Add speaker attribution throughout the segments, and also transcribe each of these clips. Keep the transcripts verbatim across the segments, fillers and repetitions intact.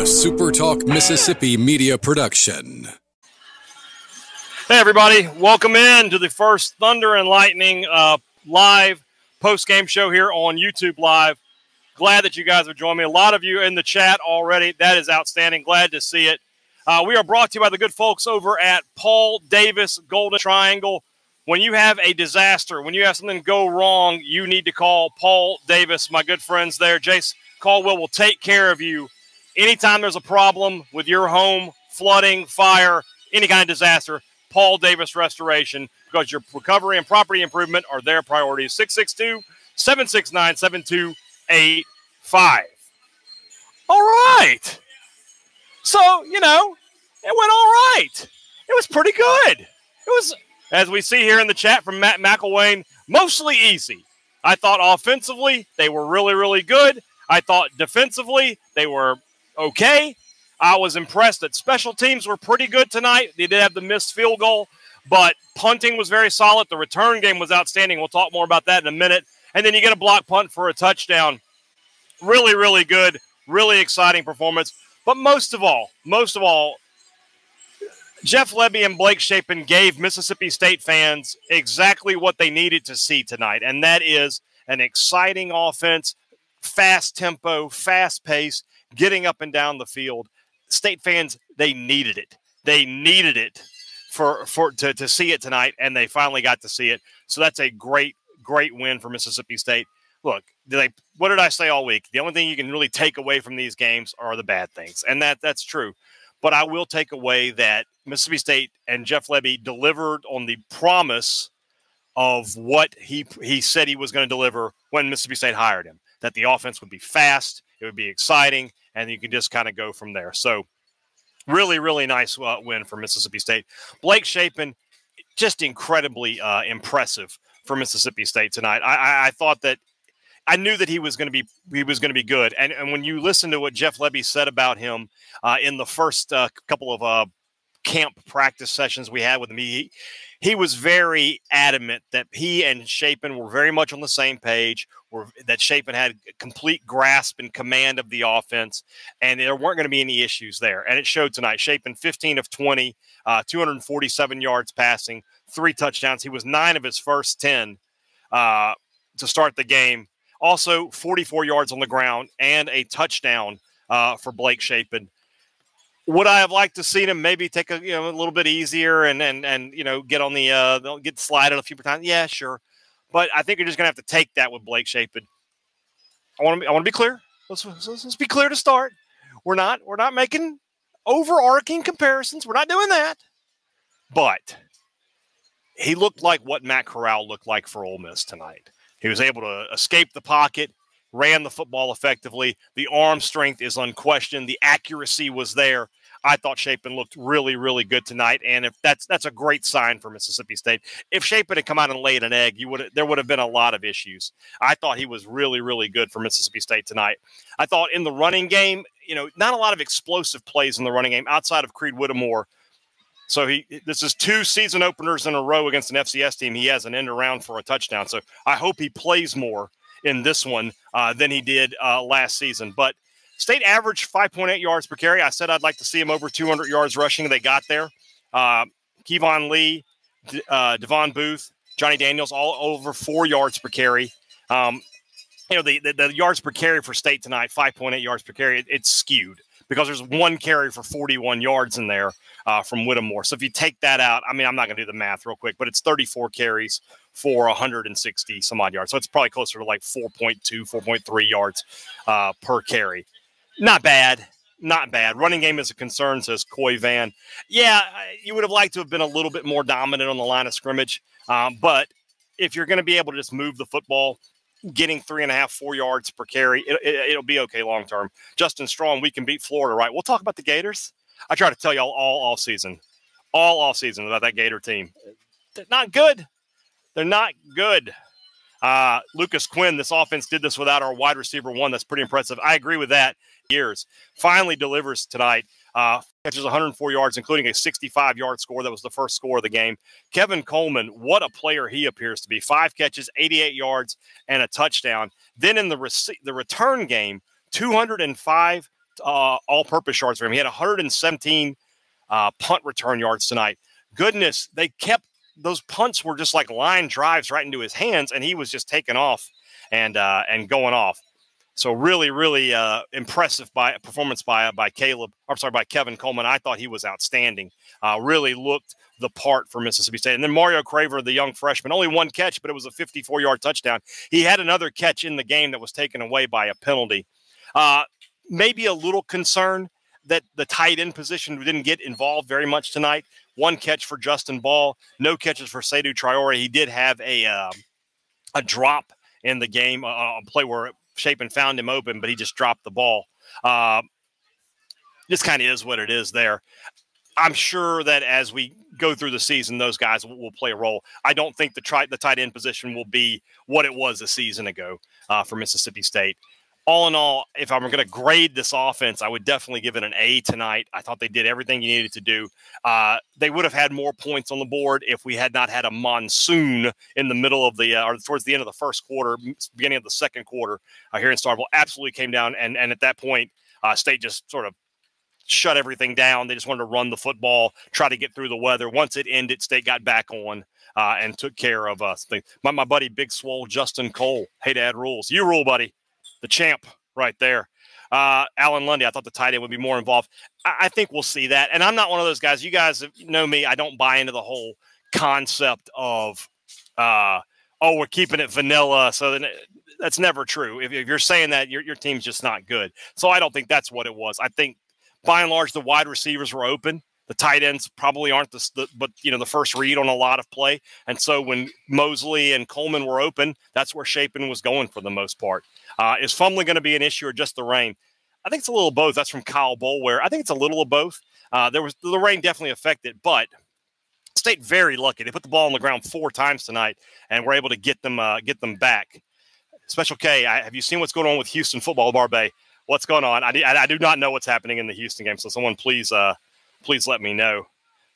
Speaker 1: SuperTalk Mississippi media production.
Speaker 2: Hey, everybody. Welcome in to the first Thunder and Lightning uh, live post-game show here on YouTube Live. Glad that you guys have joined me. A lot of you in the chat already. That is outstanding. Glad to see it. Uh, we are brought to you by the good folks over at Paul Davis Golden Triangle. When you have a disaster, when you have something go wrong, you need to call Paul Davis, my good friends there. Jace Caldwell will take care of you anytime there's a problem with your home, flooding, fire, any kind of disaster. Paul Davis Restoration, because your recovery and property improvement are their priorities. six six two, seven six nine, seven two eight five. All right. So, you know, it went all right. It was pretty good. It was, as we see here in the chat from Matt McElwain, mostly easy. I thought offensively they were really, really good. I thought defensively they were okay. I was impressed that special teams were pretty good tonight. They did have the missed field goal, but punting was very solid. The return game was outstanding. We'll talk more about that in a minute. And then you get a block punt for a touchdown. Really, really good, really exciting performance. But most of all, most of all, Jeff Lebby and Blake Shapen gave Mississippi State fans exactly what they needed to see tonight, and that is an exciting offense, fast tempo, fast pace, getting up and down the field. State fans, they needed it. They needed it for, for to, to see it tonight, and they finally got to see it. So that's a great, great win for Mississippi State. Look, did they, what did I say all week? The only thing you can really take away from these games are the bad things, and that that's true. But I will take away that Mississippi State and Jeff Lebby delivered on the promise of what he he said he was going to deliver when Mississippi State hired him, that the offense would be fast, it would be exciting, and you can just kind of go from there. So really, really nice uh, win for Mississippi State. Blake Shapen, just incredibly uh, impressive for Mississippi State tonight. I, I, I thought that I knew that he was going to be he was going to be good. And and when you listen to what Jeff Lebby said about him uh, in the first uh, couple of uh, camp practice sessions we had with him, he he was very adamant that he and Shapen were very much on the same page. Were that Shapen had complete grasp and command of the offense, and there weren't going to be any issues there. And it showed tonight. Shapen fifteen of twenty, uh, two hundred forty-seven yards passing, three touchdowns. He was nine of his first ten uh, to start the game. Also, forty-four yards on the ground and a touchdown uh, for Blake Shapen. Would I have liked to see him maybe take a you know a little bit easier and and and you know get on the uh, get slided a few more times? Yeah, sure. But I think you're just gonna have to take that with Blake Shapen. I want to I want to be clear. Let's, let's let's be clear to start. We're not we're not making overarching comparisons. We're not doing that. But he looked like what Matt Corral looked like for Ole Miss tonight. He was able to escape the pocket, ran the football effectively. The arm strength is unquestioned. The accuracy was there. I thought Shapen looked really, really good tonight, and if that's that's a great sign for Mississippi State. If Shapen had come out and laid an egg, you would there would have been a lot of issues. I thought he was really, really good for Mississippi State tonight. I thought in the running game, you know, not a lot of explosive plays in the running game outside of Creed Whittemore. So he this is two season openers in a row against an F C S team. He has an end around for a touchdown. So I hope he plays more in this one uh, than he did uh, last season. But State averaged five point eight yards per carry. I said I'd like to see him over two hundred yards rushing. They got there. Uh, Kevon Lee, D- uh, Devon Booth, Johnny Daniels, all over four yards per carry. Um, you know, the, the, the yards per carry for State tonight, five point eight yards per carry, it, it's skewed because there's one carry for forty-one yards in there uh, from Whittemore. So if you take that out, I mean, I'm not going to do the math real quick, but it's thirty-four carries for one hundred sixty some odd yards. So it's probably closer to like four point two, four point three yards uh, per carry. Not bad. Not bad. Running game is a concern, says Coy Van. Yeah, you would have liked to have been a little bit more dominant on the line of scrimmage. Um, but if you're going to be able to just move the football, getting three and a half, four yards per carry, it, it, it'll be okay long term. Justin Strong, we can beat Florida, right? We'll talk about the Gators. I try to tell y'all all all season, all off season about that Gator team. They're not good. They're not good. Uh, Lucas Quinn, this offense did this without our wide receiver one. That's pretty impressive. I agree with that. Years finally delivers tonight. Uh, catches one hundred four yards, including a sixty-five yard score. That was the first score of the game. Kevin Coleman, what a player he appears to be. Five catches, eighty-eight yards, and a touchdown. Then in the rec- the return game, two hundred five uh, all-purpose yards for him. He had one hundred seventeen uh, punt return yards tonight. Goodness, they kept those punts were just like line drives right into his hands, and he was just taking off and uh, and going off. So really, really uh, impressive by performance by by Caleb. I'm sorry, by Kevin Coleman. I thought he was outstanding. Uh, really looked the part for Mississippi State. And then Mario Craver, the young freshman, only one catch, but it was a fifty-four-yard touchdown. He had another catch in the game that was taken away by a penalty. Uh, maybe a little concern that the tight end position didn't get involved very much tonight. One catch for Justin Ball, no catches for Seydou Traore. He did have a uh, a drop in the game, a, a play where Shapen found him open, but he just dropped the ball. Uh, this kind of is what it is there. I'm sure that as we go through the season, those guys will, will play a role. I don't think the, tri- the tight end position will be what it was a season ago uh, for Mississippi State. All in all, if I'm going to grade this offense, I would definitely give it an A tonight. I thought they did everything you needed to do. Uh, they would have had more points on the board if we had not had a monsoon in the middle of the uh, or towards the end of the first quarter, beginning of the second quarter uh, here in Starkville. Absolutely came down, and and at that point, uh, State just sort of shut everything down. They just wanted to run the football, try to get through the weather. Once it ended, State got back on uh, and took care of us. My, my buddy, Big Swole, Justin Cole. Hey, Dad rules. You rule, buddy. The champ right there. Uh, Alan Lundy, I thought the tight end would be more involved. I, I think we'll see that. And I'm not one of those guys. You guys know me. I don't buy into the whole concept of, uh, oh, we're keeping it vanilla. So then it, that's never true. If, if you're saying that, your, your team's just not good. So I don't think that's what it was. I think by and large, the wide receivers were open. The tight ends probably aren't the, the, but you know, the first read on a lot of play. And so when Mosley and Coleman were open, that's where Shapen was going for the most part. Uh, is fumbling going to be an issue or just the rain? I think it's a little of both. That's from Kyle Boulware. I think it's a little of both. Uh, there was the rain definitely affected, but State very lucky. They put the ball on the ground four times tonight and were able to get them uh, get them back. Special K, I, have you seen what's going on with Houston football, Barbay? What's going on? I, I, I do not know what's happening in the Houston game, so someone please uh, please let me know.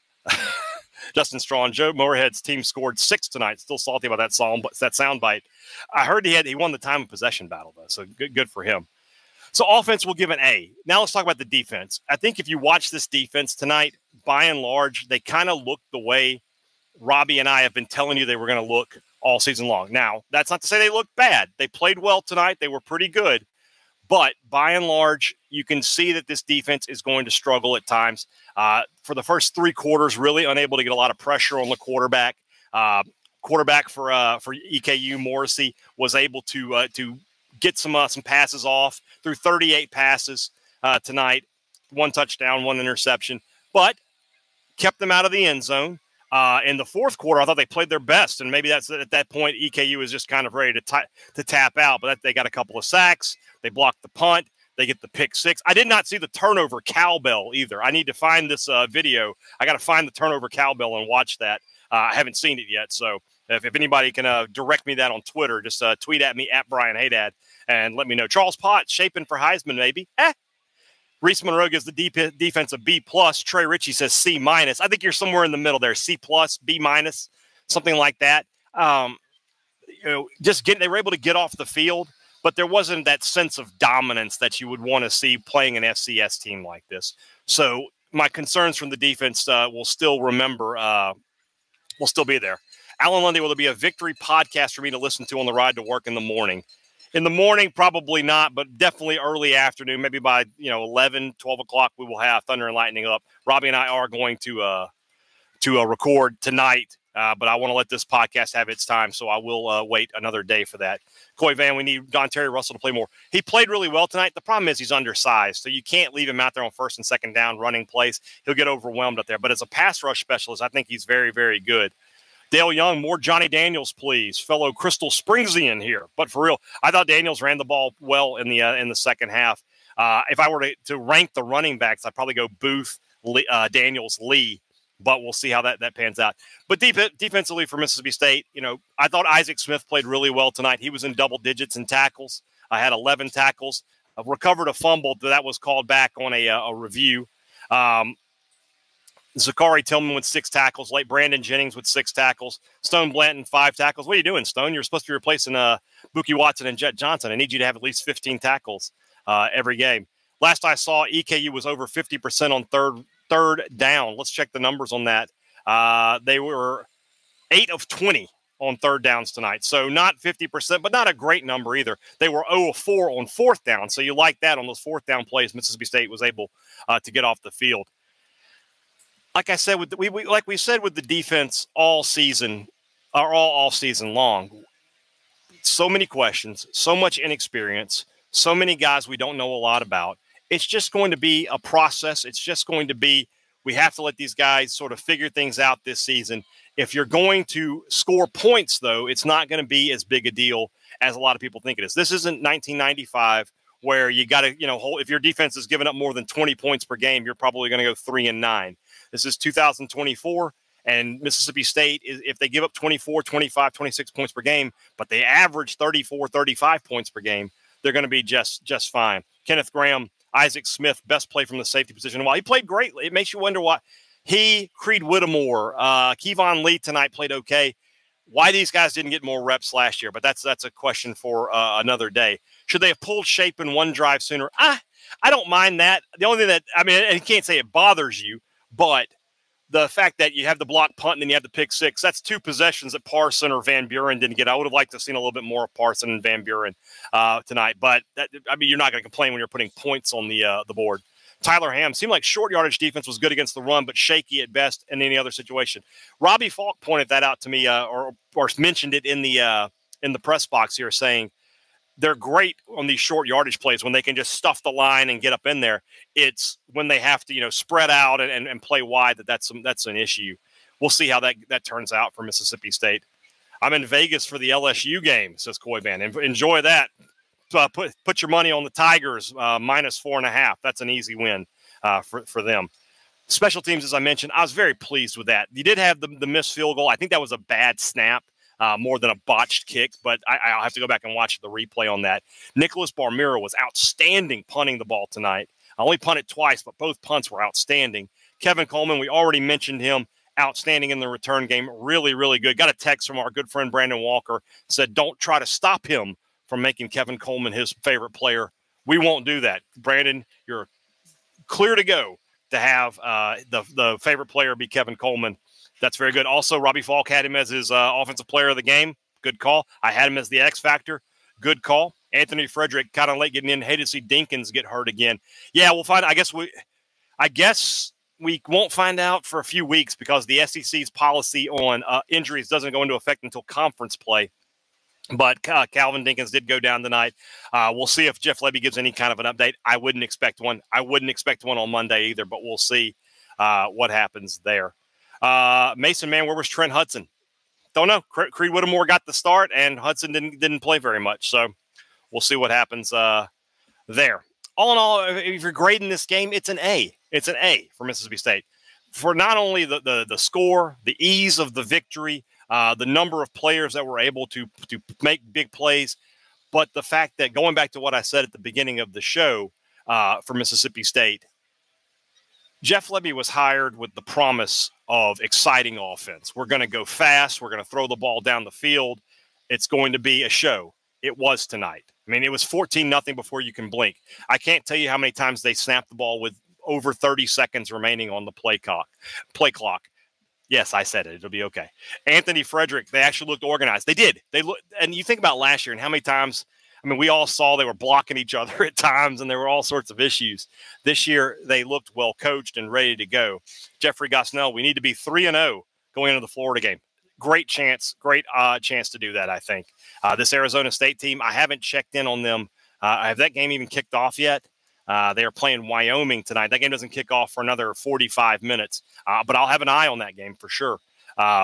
Speaker 2: Justin Strong, Joe Moorhead's team scored six tonight. Still salty about that song, but that soundbite. I heard he had he won the time of possession battle though, so good good for him. So offense will give an A. Now let's talk about the defense. I think if you watch this defense tonight, by and large, they kind of look the way Robbie and I have been telling you they were going to look all season long. Now that's not to say they look bad. They played well tonight. They were pretty good. But by and large, you can see that this defense is going to struggle at times. Uh, for the first three quarters, really unable to get a lot of pressure on the quarterback. Uh, quarterback for uh, for E K U, Morrissey, was able to uh, to get some uh, some passes off through thirty-eight passes uh, tonight. One touchdown, one interception, but kept them out of the end zone. Uh, in the fourth quarter, I thought they played their best, and maybe that's at that point E K U is just kind of ready to t- to tap out. But that, they got a couple of sacks. They blocked the punt. They get the pick six. I did not see the turnover cowbell either. I need to find this uh, video. I got to find the turnover cowbell and watch that. Uh, I haven't seen it yet. So if, if anybody can uh, direct me that on Twitter, just uh, tweet at me at Brian Haydad and let me know. Charles Potts, Shapen for Heisman, maybe. Eh. Reese Monroe gives the deep defense a B plus. Trey Ritchie says C minus. I think you're somewhere in the middle there. C plus, B minus, something like that. Um, you know, just getting, they were able to get off the field, but there wasn't that sense of dominance that you would want to see playing an F C S team like this. So my concerns from the defense uh, will still remember, uh, will still be there. Alan Lundy, will there be a victory podcast for me to listen to on the ride to work in the morning? In the morning, probably not, but definitely early afternoon, maybe by, you know, eleven, twelve o'clock, we will have Thunder and Lightning up. Robbie and I are going to uh, to uh, record tonight, uh, but I want to let this podcast have its time, so I will uh, wait another day for that. Coy Van, we need Don Terry Russell to play more. He played really well tonight. The problem is he's undersized, so you can't leave him out there on first and second down running plays. He'll get overwhelmed up there. But as a pass rush specialist, I think he's very, very good. Dale Young, more Johnny Daniels, please. Fellow Crystal Springsian here. But for real, I thought Daniels ran the ball well in the uh, in the second half. Uh, if I were to, to rank the running backs, I'd probably go Booth, Lee, uh, Daniels, Lee. But we'll see how that, that pans out. But deep, defensively for Mississippi State, you know, I thought Isaac Smith played really well tonight. He was in double digits in tackles. I had eleven tackles. I recovered a fumble that was called back on a, a review. Um, Zachary Tillman with six tackles. Late Brandon Jennings with six tackles. Stone Blanton, five tackles. What are you doing, Stone? You're supposed to be replacing uh, Buki Watson and Jet Johnson. I need you to have at least fifteen tackles uh, every game. Last I saw, E K U was over fifty percent on third third down. Let's check the numbers on that. Uh, they were eight of twenty on third downs tonight. So not fifty percent, but not a great number either. They were zero of four on fourth down. So you like that on those fourth down plays. Mississippi State was able uh, to get off the field. Like I said, with the, we, we like we said with the defense all season, or all all season long, so many questions, so much inexperience, so many guys we don't know a lot about. It's just going to be a process. It's just going to be, we have to let these guys sort of figure things out this season. If you're going to score points, though, it's not going to be as big a deal as a lot of people think it is. This isn't nineteen ninety-five where you got to, you know, hold, if your defense is giving up more than twenty points per game, you're probably going to go three and nine. This is two thousand twenty-four, and Mississippi State, if they give up twenty-four, twenty-five, twenty-six points per game, but they average thirty-four, thirty-five points per game, they're going to be just just fine. Kenneth Graham, Isaac Smith, best play from the safety position. While he played great, it makes you wonder why he, Creed Whittemore, uh, Kevon Lee tonight played okay. Why these guys didn't get more reps last year, but that's that's a question for uh, another day. Should they have pulled shape in one drive sooner? I, I don't mind that. The only thing that, I mean, and you can't say it bothers you, but the fact that you have the block punt and then you have the pick six, that's two possessions that Parson or Van Buren didn't get. I would have liked to have seen a little bit more of Parson and Van Buren uh, tonight. But, that, I mean, you're not going to complain when you're putting points on the uh, the board. Tyler Ham seemed like short yardage defense was good against the run, but shaky at best in any other situation. Robbie Falk pointed that out to me uh, or, or mentioned it in the uh, in the press box here, saying they're great on these short yardage plays when they can just stuff the line and get up in there. It's when they have to, you know, spread out and, and, and play wide that that's, some, that's an issue. We'll see how that, that turns out for Mississippi State. I'm in Vegas for the L S U game, says Coy Van. Enjoy that. Uh, put put your money on the Tigers, uh, minus four and a half. That's an easy win uh, for, for them. Special teams, as I mentioned, I was very pleased with that. You did have the, the missed field goal. I think that was a bad snap. Uh, more than a botched kick, but I, I'll have to go back and watch the replay on that. Nicholas Barmira was outstanding punting the ball tonight. I only punted twice, but both punts were outstanding. Kevin Coleman, we already mentioned him, outstanding in the return game. Really, really good. Got a text from our good friend Brandon Walker, said don't try to stop him from making Kevin Coleman his favorite player. We won't do that. Brandon, you're clear to go to have uh, the, the favorite player be Kevin Coleman. That's very good. Also, Robbie Falk had him as his uh, offensive player of the game. Good call. I had him as the X factor. Good call. Anthony Frederick kind of late getting in. Hated to see Dinkins get hurt again. Yeah, we'll find. I guess we. I guess we won't find out for a few weeks because the S E C's policy on uh, injuries doesn't go into effect until conference play. But uh, Calvin Dinkins did go down tonight. Uh, we'll see if Jeff Lebby gives any kind of an update. I wouldn't expect one. I wouldn't expect one on Monday either. But we'll see uh, what happens there. Uh, Mason, man, where was Trent Hudson? Don't know. Creed Whittemore got the start, and Hudson didn't didn't play very much. So we'll see what happens uh, there. All in all, if you're grading this game, it's an A. It's an A for Mississippi State. For not only the the, the score, the ease of the victory, uh, the number of players that were able to, to make big plays, but the fact that, going back to what I said at the beginning of the show uh, for Mississippi State, Jeff Lebby was hired with the promise of exciting offense. We're going to go fast. We're going to throw the ball down the field. It's going to be a show. It was tonight. I mean, it was fourteen nothing before you can blink. I can't tell you how many times they snapped the ball with over thirty seconds remaining on the play clock. Play clock. Yes, I said it. It'll be okay. Anthony Frederick, they actually looked organized. They did. They look, and you think about last year and how many times, I mean, we all saw they were blocking each other at times, and there were all sorts of issues. This year, they looked well coached and ready to go. Jeffrey Gosnell, we need to be three and oh going into the Florida game. Great chance, great uh, chance to do that, I think. Uh, this Arizona State team, I haven't checked in on them. Uh, have that game even kicked off yet? Uh, they are playing Wyoming tonight. That game doesn't kick off for another forty-five minutes, uh, but I'll have an eye on that game for sure. Uh,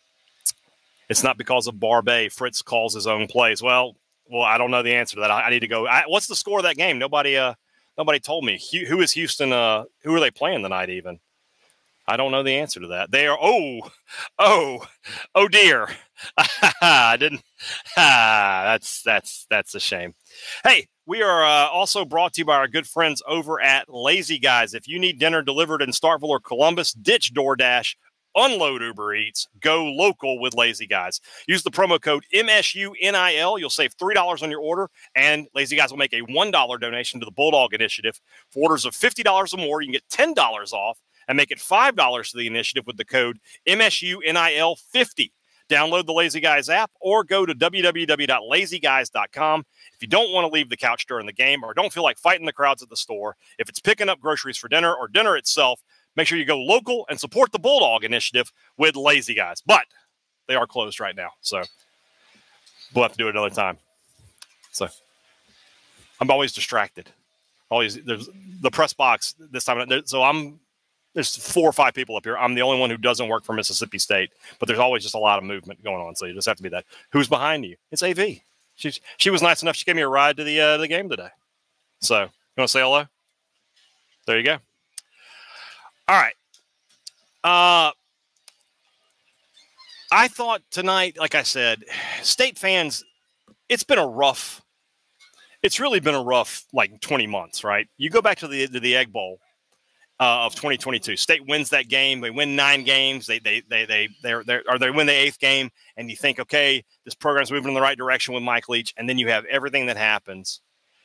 Speaker 2: it's not because of Barbet. Fritz calls his own plays. Well, well, I don't know the answer to that. I, I need to go. I, what's the score of that game? Nobody, uh, nobody told me. Who, who is Houston? Uh, who are they playing tonight? Even I don't know the answer to that. They are. Oh, oh, oh dear. I didn't. Ah, that's that's that's a shame. Hey, we are uh, also brought to you by our good friends over at Lazy Guys. If you need dinner delivered in Starkville or Columbus, ditch DoorDash. Unload Uber Eats. Go local with Lazy Guys. Use the promo code M S U N I L. You'll save three dollars on your order, and Lazy Guys will make a one dollar donation to the Bulldog Initiative. For orders of fifty dollars or more, you can get ten dollars off and make it five dollars to the initiative with the code M S U N I L fifty. Download the Lazy Guys app or go to w w w dot lazy guys dot com. If you don't want to leave the couch during the game or don't feel like fighting the crowds at the store, if it's picking up groceries for dinner or dinner itself, make sure you go local and support the Bulldog Initiative with Lazy Guys. But they are closed right now, so we'll have to do it another time. So I'm always distracted. Always there's the press box this time. So I'm there's four or five people up here. I'm the only one who doesn't work for Mississippi State, but there's always just a lot of movement going on. So you just have to be that. Who's behind you? It's A V. She she was nice enough. She gave me a ride to the uh, the game today. So you want to say hello? There you go. All right. Uh, I thought tonight, like I said, State fans, it's been a rough, it's really been a rough, like, twenty months, right? You go back to the to the Egg Bowl uh, of twenty twenty-two. State wins that game. They win nine games. They they they they they're, they're or they win the eighth game, and you think, okay, this program's moving in the right direction with Mike Leach, and then you have everything that happens.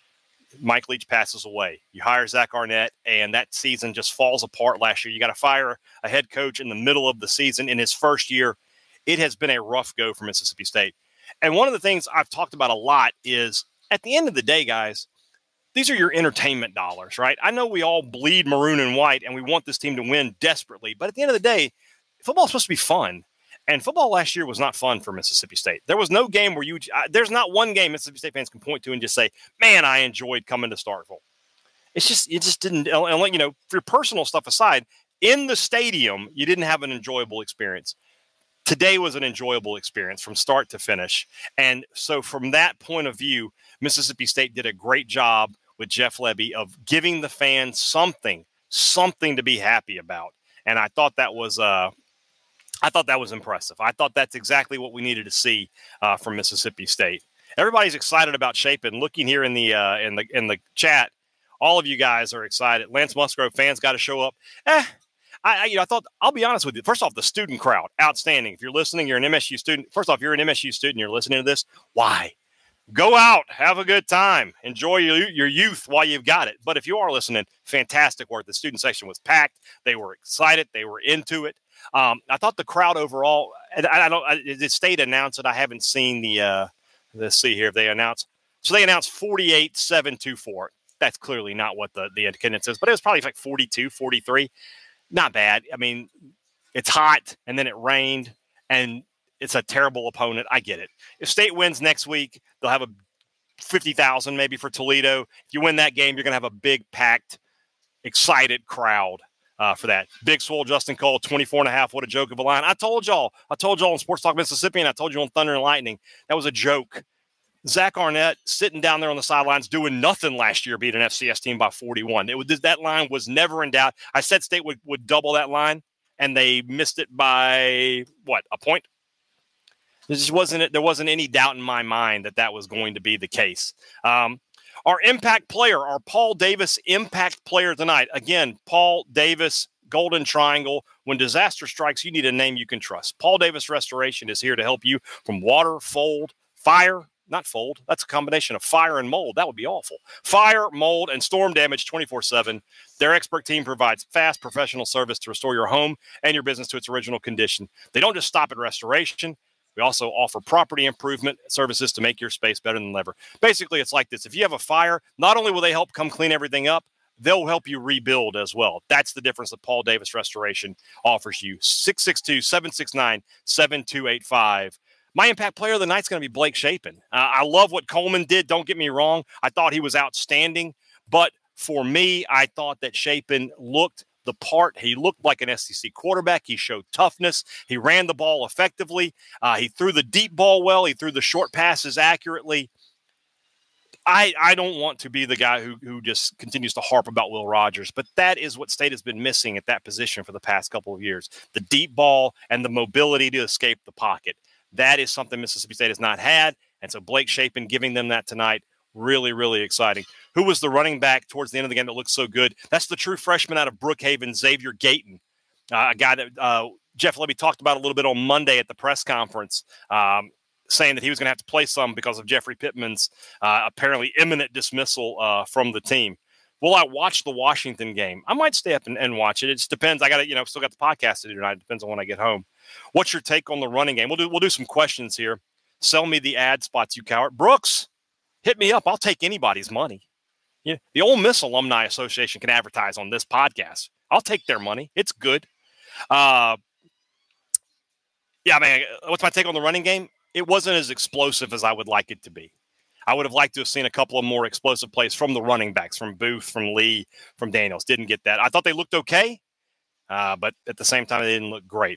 Speaker 2: Mike Leach passes away. You hire Zach Arnett, and that season just falls apart last year. You got to fire a head coach in the middle of the season in his first year. It has been a rough go for Mississippi State. And one of the things I've talked about a lot is at the end of the day, guys, these are your entertainment dollars, right? I know we all bleed maroon and white, and we want this team to win desperately. But at the end of the day, football is supposed to be fun. And football last year was not fun for Mississippi State. There was no game where you uh, – there's not one game Mississippi State fans can point to and just say, man, I enjoyed coming to Starkville. It's just – it just didn't – and, you know, for your personal stuff aside, in the stadium, you didn't have an enjoyable experience. Today was an enjoyable experience from start to finish. And so from that point of view, Mississippi State did a great job with Jeff Lebby of giving the fans something, something to be happy about. And I thought that was uh, – I thought that was impressive. I thought that's exactly what we needed to see uh, from Mississippi State. Everybody's excited about Shapen. Looking here in the uh, in the in the chat, all of you guys are excited. Lance Musgrove fans got to show up. Eh, I, I you know I thought I'll be honest with you. First off, the student crowd, outstanding. If you're listening, you're an M S U student. First off, you're an M S U student. You're listening to this. Why? Go out, have a good time, enjoy your, your youth while you've got it. But if you are listening, fantastic work. The student section was packed. They were excited. They were into it. Um, I thought the crowd overall, and I, I don't, I, the state announced it. I haven't seen the, uh, let's see here if they announced. So they announced forty-eight seven two four. That's clearly not what the, the attendance is, but it was probably like forty-two, forty-three. Not bad. I mean, it's hot and then it rained and it's a terrible opponent. I get it. If State wins next week, they'll have a fifty thousand maybe for Toledo. If you win that game, you're going to have a big, packed, excited crowd uh, for that. Big Swole, Justin Cole, twenty-four and a half. What a joke of a line. I told y'all. I told y'all on Sports Talk Mississippi, and I told you on Thunder and Lightning. That was a joke. Zach Arnett sitting down there on the sidelines doing nothing last year, beat an F C S team by forty-one. It was, that line was never in doubt. I said State would, would double that line, and they missed it by, what, a point? There just wasn't there wasn't any doubt in my mind that that was going to be the case. Um, our impact player, our Paul Davis impact player tonight. Again, Paul Davis, Golden Triangle. When disaster strikes, you need a name you can trust. Paul Davis Restoration is here to help you from water, fold, fire, not fold. That's a combination of fire and mold. That would be awful. Fire, mold, and storm damage twenty-four seven. Their expert team provides fast professional service to restore your home and your business to its original condition. They don't just stop at restoration. We also offer property improvement services to make your space better than ever. Basically, it's like this. If you have a fire, not only will they help come clean everything up, they'll help you rebuild as well. That's the difference that Paul Davis Restoration offers you. six six two, seven six nine, seven two eight five. My impact player of the night is going to be Blake Shapen. Uh, I love what Coleman did. Don't get me wrong. I thought he was outstanding. But for me, I thought that Shapen looked the part. He looked like an S E C quarterback. He showed toughness. He ran the ball effectively. Uh, he threw the deep ball well. He threw the short passes accurately. I I don't want to be the guy who who just continues to harp about Will Rogers, but that is what State has been missing at that position for the past couple of years. The deep ball and the mobility to escape the pocket. That is something Mississippi State has not had, and so Blake Shapen giving them that tonight, really, really exciting. Who was the running back towards the end of the game that looked so good? That's the true freshman out of Brookhaven, Xavier Gayton, uh, a guy that uh, Jeff Lebby talked about a little bit on Monday at the press conference, um, saying that he was going to have to play some because of Jeffrey Pittman's uh, apparently imminent dismissal uh, from the team. Will I watch the Washington game? I might stay up and, and watch it. It just depends. I got to, you know, still got the podcast to do tonight. It depends on when I get home. What's your take on the running game? We'll do, we'll do some questions here. Sell me the ad spots, you coward. Brooks, hit me up. I'll take anybody's money. Yeah, the Ole Miss Alumni Association can advertise on this podcast. I'll take their money. It's good. Uh, yeah, man, what's my take on the running game? It wasn't as explosive as I would like it to be. I would have liked to have seen a couple of more explosive plays from the running backs, from Booth, from Lee, from Daniels. Didn't get that. I thought they looked okay, uh, but at the same time, they didn't look great.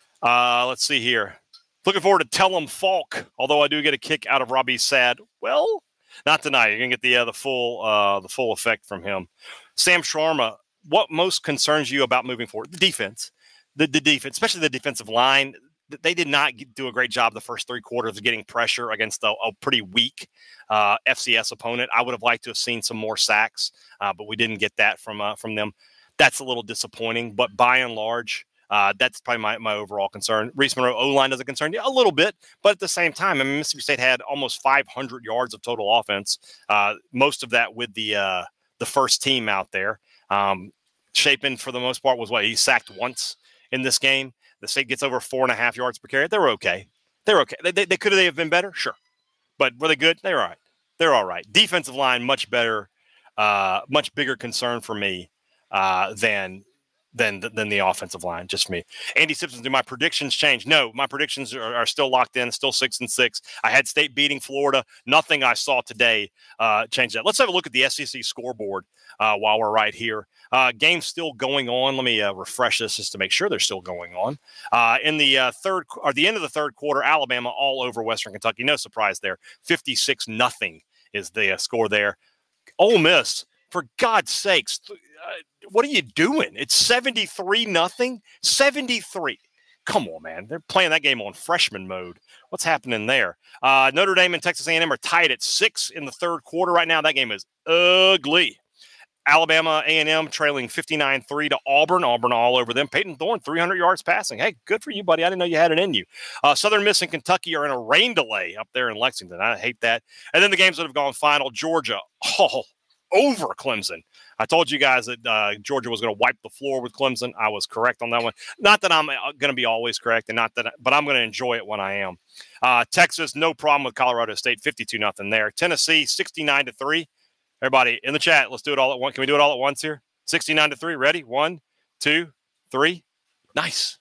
Speaker 2: Uh, let's see here. Looking forward to Tellum Falk, although I do get a kick out of Robbie Sad. Well, not tonight. You're going to get the uh, the full uh, the full effect from him. Sam Sharma, what most concerns you about moving forward? The defense. The, the defense, especially the defensive line. They did not do a great job the first three quarters of getting pressure against a, a pretty weak uh, F C S opponent. I would have liked to have seen some more sacks, uh, but we didn't get that from uh, from them. That's a little disappointing, but by and large, uh, that's probably my, my overall concern. Reese Monroe O-line doesn't concern you a little bit, but at the same time, I mean, Mississippi State had almost five hundred yards of total offense, uh, most of that with the uh, the first team out there. Um, Chapin, for the most part, was what? He sacked once in this game. The State gets over four and a half yards per carry. They were okay. They were okay. They, they, they could have been better, sure. But were they good? They were all right. They're all right. Defensive line, much better, uh, much bigger concern for me uh, than than than the offensive line. Just me. Andy Simpson, do my predictions change? No, my predictions are, are still locked in. Still six and six. I had State beating Florida. Nothing I saw today uh, changed that. Let's have a look at the S E C scoreboard uh, while we're right here. Uh, game's still going on. Let me uh, refresh this just to make sure they're still going on. Uh, in the uh, third, or the end of the third quarter, Alabama all over Western Kentucky. No surprise there. fifty-six nothing is the uh, score there. Ole Miss, for God's sakes, uh, what are you doing? It's seventy-three nothing. seventy-three. Come on, man. They're playing that game on freshman mode. What's happening there? Uh, Notre Dame and Texas A and M are tied at six in the third quarter right now. That game is ugly. Alabama A and M trailing fifty-nine three to Auburn. Auburn all over them. Peyton Thorne, three hundred yards passing. Hey, good for you, buddy. I didn't know you had it in you. Uh, Southern Miss and Kentucky are in a rain delay up there in Lexington. I hate that. And then the games that have gone final, Georgia, oh, over Clemson. I told you guys that uh, Georgia was going to wipe the floor with Clemson. I was correct on that one. Not that I'm going to be always correct, and not that, I, but I'm going to enjoy it when I am. Uh, Texas, no problem with Colorado State, fifty-two nothing there. Tennessee, sixty-nine to three. Everybody in the chat, let's do it all at once. Can we do it all at once here? sixty-nine to three. Ready? One, two, three. Nice.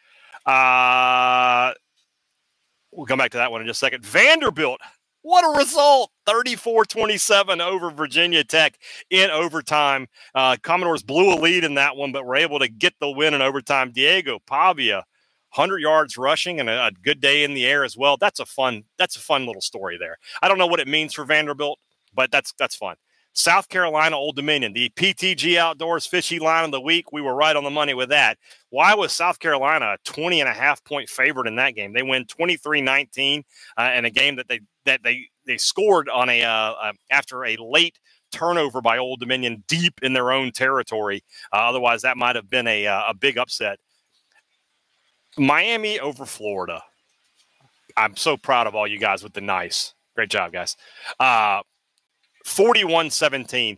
Speaker 2: Uh, we'll come back to that one in just a second. Vanderbilt. What a result. thirty-four twenty-seven over Virginia Tech in overtime. Uh, Commodores blew a lead in that one, but were able to get the win in overtime. Diego Pavia, one hundred yards rushing and a, a good day in the air as well. That's a fun, that's a fun little story there. I don't know what it means for Vanderbilt, but that's that's fun. South Carolina, Old Dominion, the P T G Outdoors Fishy Line of the Week. We were right on the money with that. Why was South Carolina a twenty and a half point favorite in that game? They win twenty-three nineteen uh, in a game that they that they they scored on a uh, uh, after a late turnover by Old Dominion deep in their own territory. Uh, otherwise, that might have been a uh, a big upset. Miami over Florida. I'm so proud of all you guys with the nice. Great job, guys. Uh, forty-one seventeen.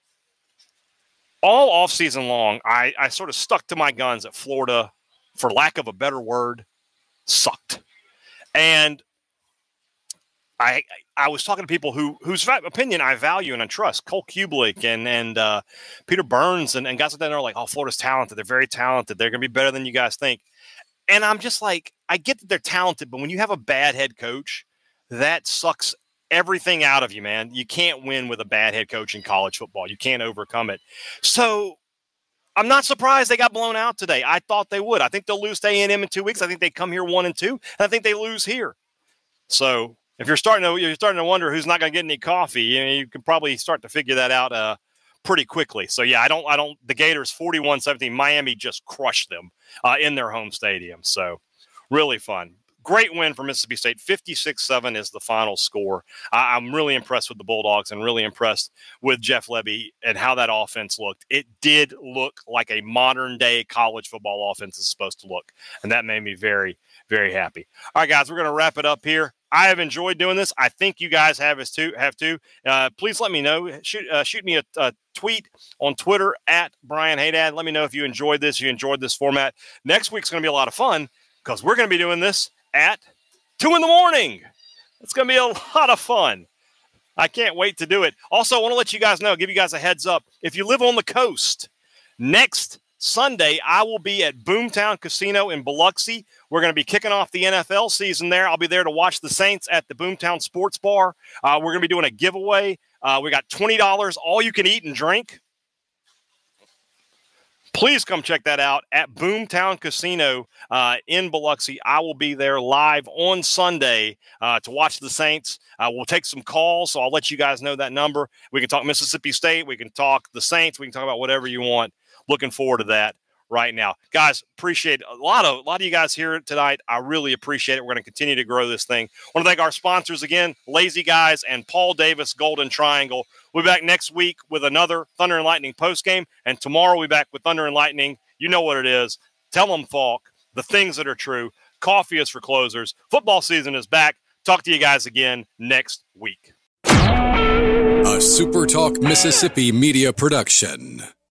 Speaker 2: All offseason long, I, I sort of stuck to my guns that Florida, for lack of a better word, sucked. And I I was talking to people who whose opinion I value and I trust. Cole Kublik and and uh, Peter Burns and, and guys like that are like, oh, Florida's talented. They're very talented. They're going to be better than you guys think. And I'm just like, I get that they're talented, but when you have a bad head coach, that sucks everything out of you, man. You can't win with a bad head coach in college football. You can't overcome it. So I'm not surprised they got blown out today. I thought they would. I think they'll lose to A and M in two weeks. I think they come here one and two, and I think they lose here. So if you're starting to you're starting to wonder who's not going to get any coffee, you know, you can probably start to figure that out uh, pretty quickly. So yeah, I don't I don't. The Gators forty-one seventeen. Miami just crushed them uh, in their home stadium. So really fun. great win for Mississippi State. fifty-six seven is the final score. I, I'm really impressed with the Bulldogs and really impressed with Jeff Lebby and how that offense looked. It did look like a modern-day college football offense is supposed to look, and that made me very, very happy. All right, guys, we're going to wrap it up here. I have enjoyed doing this. I think you guys have as too. Have too. Uh, please let me know. Shoot, uh, shoot me a, a tweet on Twitter at Brian Haydad. Let me know if you enjoyed this. You enjoyed this format. Next week's going to be a lot of fun because we're going to be doing this at two in the morning. It's going to be a lot of fun. I can't wait to do it. Also, I want to let you guys know, give you guys a heads up. If you live on the coast, next Sunday, I will be at Boomtown Casino in Biloxi. We're going to be kicking off the N F L season there. I'll be there to watch the Saints at the Boomtown Sports Bar. Uh, we're going to be doing a giveaway. Uh, we got twenty dollars, all you can eat and drink. Please come check that out at Boomtown Casino uh, in Biloxi. I will be there live on Sunday uh, to watch the Saints. Uh, we'll take some calls, so I'll let you guys know that number. We can talk Mississippi State. We can talk the Saints. We can talk about whatever you want. Looking forward to that right now. Guys, appreciate a lot of a lot of you guys here tonight. I really appreciate it. We're going to continue to grow this thing. I want to thank our sponsors again, Lazy Guys and Paul Davis Golden Triangle. We'll be back next week with another Thunder and Lightning postgame, and tomorrow we'll be back with Thunder and Lightning. You know what it is. Tell them, Falk, the things that are true. Coffee is for closers. Football season is back. Talk to you guys again next week.
Speaker 1: A SuperTalk Mississippi media production.